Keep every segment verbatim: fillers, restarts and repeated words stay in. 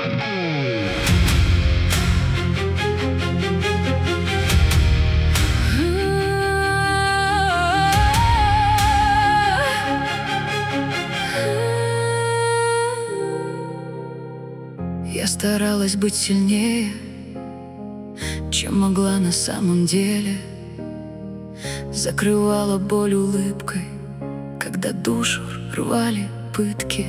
Я старалась быть сильнее, чем могла на самом деле. Закрывала боль улыбкой, когда душу рвали пытки.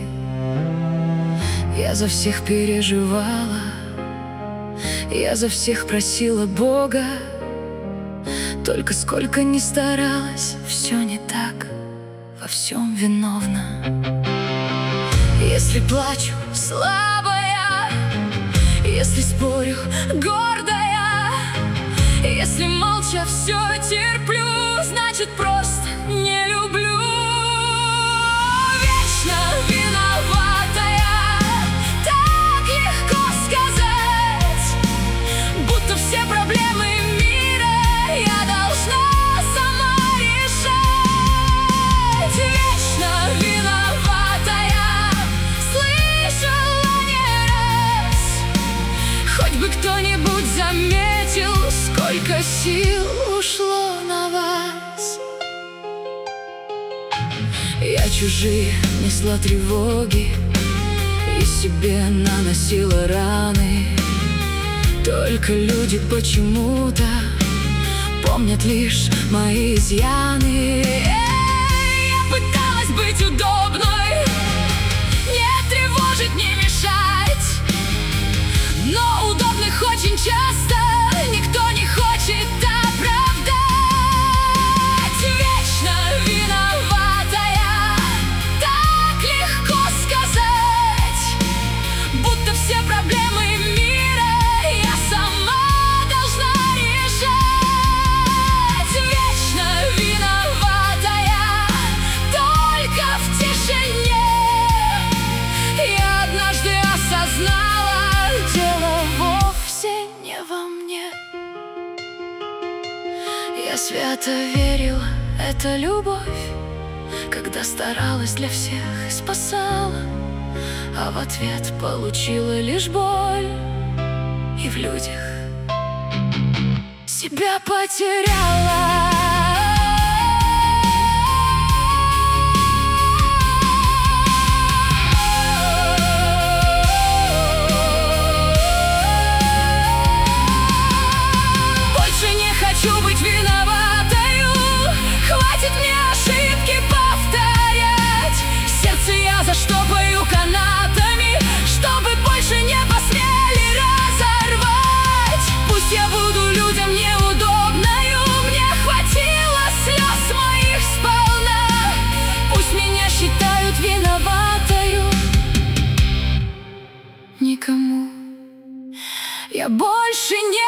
Я за всех переживала, я за всех просила Бога. Только сколько ни старалась, все не так, во всем виновна. Если плачу, слабая, если спорю, гордая, если молча все терплю, значит просто не люблю. Вечно виноватая, так легко сказать, будто все проблемы мира я должна сама решать. Вечно виноватая, слышала не раз, хоть бы кто-нибудь заметил, сколько сил ушло на вас. Я чужие несла тревоги и себе наносила раны. Только люди почему-то помнят лишь мои изъяны. Эй, я пыталась быть удобной, не тревожить, не мешать, но удобных очень часто никто не хочет оправдать. Вечно виноватая, так легко сказать, будто все проблемы мира я сама должна решать. Вечно виноватая, только в тишине я однажды осознала, дело вовсе не во мне. Я свято верила, это любовь, когда старалась для всех и спасала, а в ответ получила лишь боль и в людях себя потеряла. Больше не хочу быть виноватою, хватит мне ошибки повторять. Сердце я заштопаю канатами, чтобы больше не посмели разорвать. Пусть я буду людям неудобною, мне хватило слез моих сполна. Пусть меня считают виноватою, никому я больше не